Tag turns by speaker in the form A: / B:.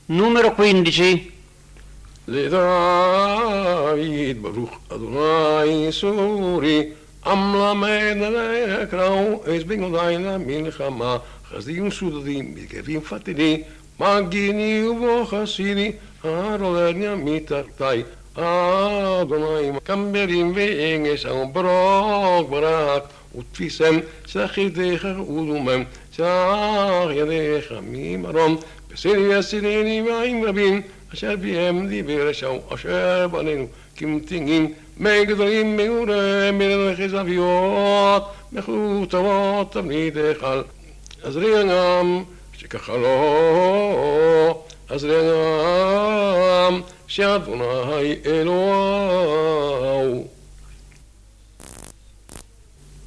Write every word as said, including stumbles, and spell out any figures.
A: Numero quindici.
B: לדוד ברוך אדוני סורי עם למד לקראו אש בגודאי למלחמה חסדים וסודדים מתקפים פתיני מגיני ובוחסיני הרולדניה מתחתי אדוני קמברים ואנגש ברוק ברק ותפיסם שחיתך ודומם שח ידיך ממרום בסרי יסירני מים רבים אשר פיהם דיבר שау אשר בנינו כמתינגים מגדרים מעורם מלכי זוויות מחוטבות תבנית היכל עזרי גם שכחלו עזרי גם שאדוני אלוהיו